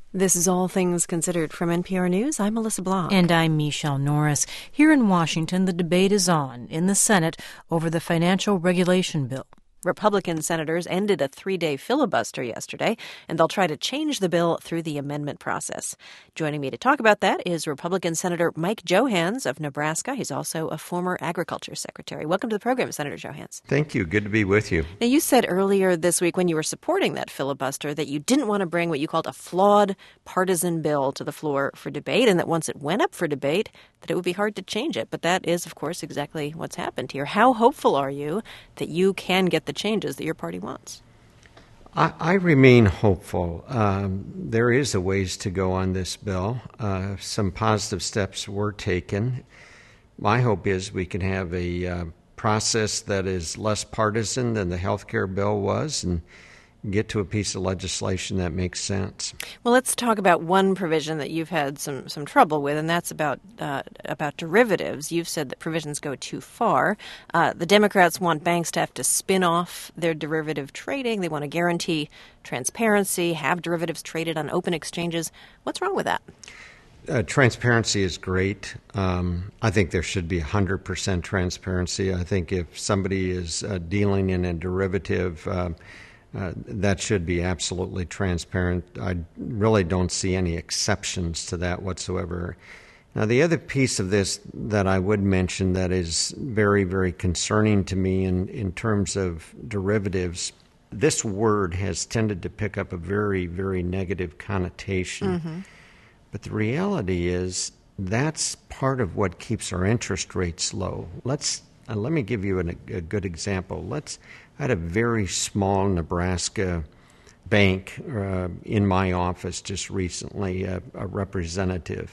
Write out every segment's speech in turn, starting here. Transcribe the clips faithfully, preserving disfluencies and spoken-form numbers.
This is All Things Considered from N P R News. I'm Melissa Block. And I'm Michelle Norris. Here in Washington, the debate is on in the Senate over the financial regulation bill. Republican senators ended a three-day filibuster yesterday, and they'll try to change the bill through the amendment process. Joining me to talk about that is Republican Senator Mike Johanns of Nebraska. He's also a former agriculture secretary. Welcome to the program, Senator Johanns. Thank you. Good to be with you. Now, you said earlier this week when you were supporting that filibuster that you didn't want to bring what you called a flawed partisan bill to the floor for debate, and that once it went up for debate, that it would be hard to change it. But that is, of course, exactly what's happened here. How hopeful are you that you can get the changes that your party wants? I, I remain hopeful. Um, there is a ways to go on this bill. Uh, some positive steps were taken. My hope is we can have a uh, process that is less partisan than the health care bill was and get to a piece of legislation that makes sense. Well, let's talk about one provision that you've had some, some trouble with, and that's about uh, about derivatives. You've said that provisions go too far. Uh, the Democrats want banks to have to spin off their derivative trading. They want to guarantee transparency, have derivatives traded on open exchanges. What's wrong with that? Uh, transparency is great. Um, I think there should be one hundred percent transparency. I think if somebody is uh, dealing in a derivative, uh, Uh, that should be absolutely transparent. I really don't see any exceptions to that whatsoever. Now, the other piece of this that I would mention that is very, very concerning to me in, in terms of derivatives, this word has tended to pick up a very, very negative connotation. Mm-hmm. But the reality is that's part of what keeps our interest rates low. Let's uh, let me give you an, a good example. Let's I had a very small Nebraska bank uh, in my office just recently, a, a representative,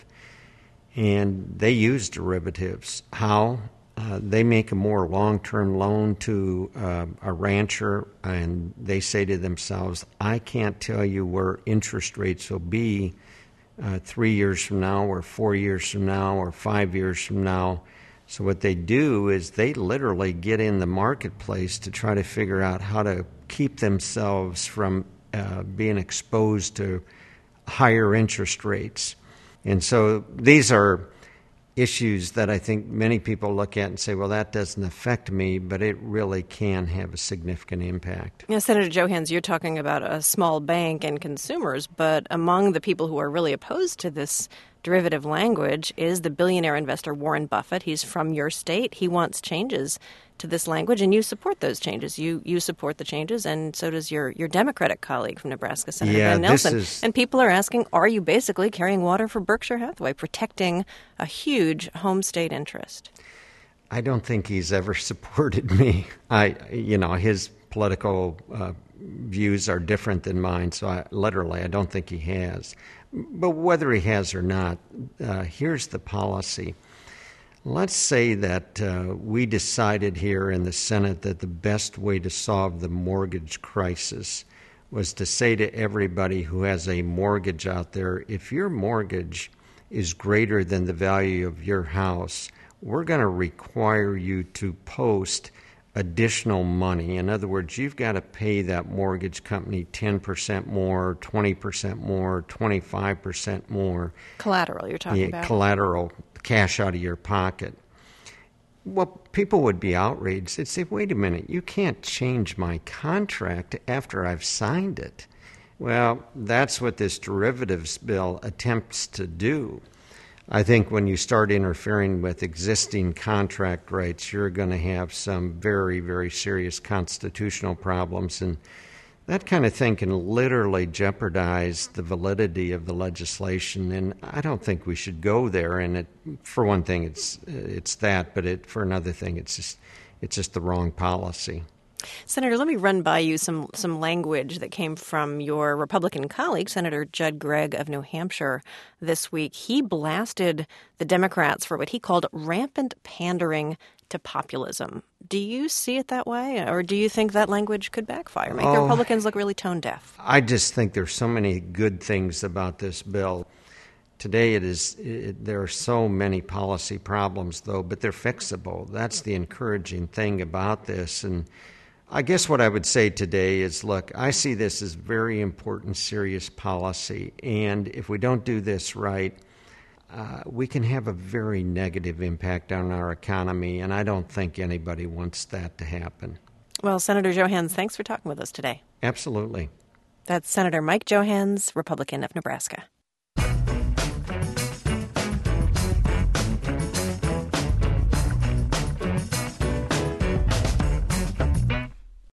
and they use derivatives. How? Uh, they make a more long-term loan to uh, a rancher, and they say to themselves, I can't tell you where interest rates will be uh, three years from now or four years from now or five years from now. So what they do is they literally get in the marketplace to try to figure out how to keep themselves from uh, being exposed to higher interest rates. And so these are issues that I think many people look at and say, well, that doesn't affect me, but it really can have a significant impact. Yeah, Senator Johanns, you're talking about a small bank and consumers, but among the people who are really opposed to this derivative language is the billionaire investor Warren Buffett. He's from your state. He wants changes to this language, and you support those changes. You you support the changes, and so does your, your Democratic colleague from Nebraska, Senator yeah, Ben Nelson. Is... And people are asking, are you basically carrying water for Berkshire Hathaway, protecting a huge home state interest? I don't think he's ever supported me. I, you know, his political uh, views are different than mine, so I, literally I don't think he has. But whether he has or not, uh, here's the policy. Let's say that uh, we decided here in the Senate that the best way to solve the mortgage crisis was to say to everybody who has a mortgage out there, if your mortgage is greater than the value of your house, we're going to require you to post additional money. In other words, you've got to pay that mortgage company ten percent more, twenty percent more, twenty-five percent more. Collateral you're talking yeah, about. Collateral, cash out of your pocket. Well, people would be outraged. They'd say, wait a minute, you can't change my contract after I've signed it. Well, that's what this derivatives bill attempts to do. I think when you start interfering with existing contract rights, you're going to have some very, very serious constitutional problems, and that kind of thing can literally jeopardize the validity of the legislation, and I don't think we should go there. And it, for one thing, it's it's that, but it, for another thing, it's just it's just the wrong policy. Senator, let me run by you some, some language that came from your Republican colleague, Senator Judd Gregg of New Hampshire, this week. He blasted the Democrats for what he called rampant pandering to populism. Do you see it that way, or do you think that language could backfire, make oh, the Republicans look really tone deaf? I just think there's so many good things about this bill. Today, it is. It, there are so many policy problems, though, but they're fixable. That's the encouraging thing about this, and I guess what I would say today is, look, I see this as very important, serious policy, and if we don't do this right, uh, we can have a very negative impact on our economy, and I don't think anybody wants that to happen. Well, Senator Johanns, thanks for talking with us today. Absolutely. That's Senator Mike Johanns, Republican of Nebraska.